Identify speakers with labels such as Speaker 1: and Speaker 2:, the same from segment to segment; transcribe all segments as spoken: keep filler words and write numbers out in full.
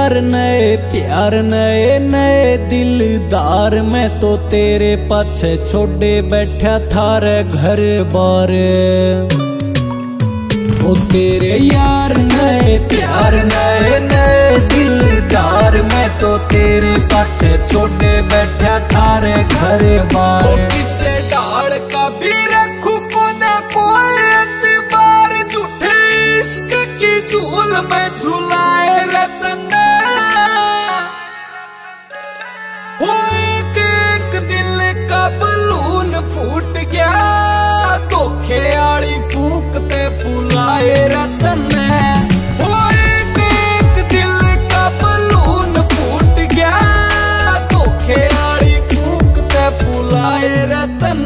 Speaker 1: यार नए प्यार नए नए दिलदार, मैं तो तेरे पाछे छोड़े बैठा थारे घर बार। ओ तेरे यार नए प्यार नए नए दिलदार, मैं तो तेरे पाछे छोड़े बैठा थारे घर बार।
Speaker 2: ओ किसे डाल का भी रखू को ना कोई एतबार, झूठे इश्क की झूल में झुलाए रतन। हो एक एक दिल का बलून फूट गया, धोखे आली फूक ते फुलाए रतन। हो एक एक दिल का बलून फूट गया, धोखे आली फूक ते फुलाए रतन।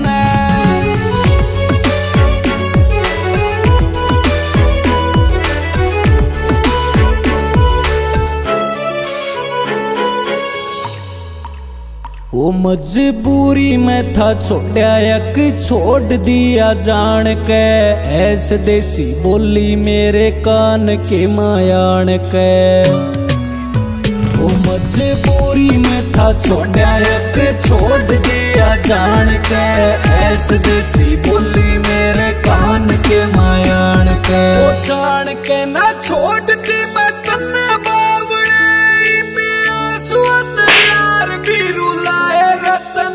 Speaker 1: वो मजबूरी में था छोड़ा एक छोड़ दिया जान के, ऐसे देसी बोली मेरे कान के मायान के। वो मजबूरी में था छोड़ा एक छोड़ दिया जान के, ऐसे देसी बोली मेरे कान के मायान के।
Speaker 2: वो जान के ना छोड़ दी मैं तन्ने बावड़े, में आंसू यार भी रुलाए रतन।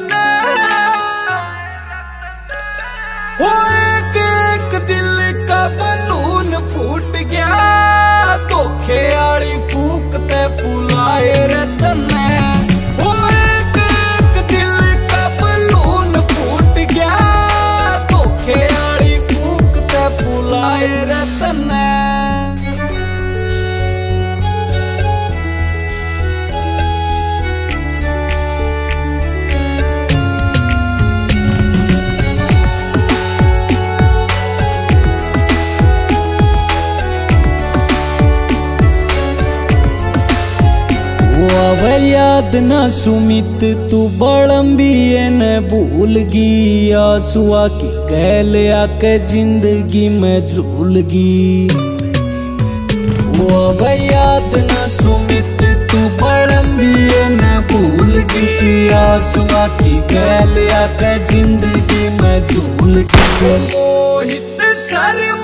Speaker 2: हो एक एक दिल का बलून फूट गया, धोखे आली फूक ते फुलाए रतन। हो एक एक दिल का बलून फूट गया, धोखे आली फूक ते फुलाए रतन।
Speaker 1: आवे याद ना सुमित तू बड़म्बी न भूलगी, आंसुआ की गैल आके जिंदगी में झूलगी। वो आवे याद ना सुमित तू बड़म्बी न भूलगी, आंसुआ की गैल आके जिंदगी में झूलगी।
Speaker 2: मोहित सर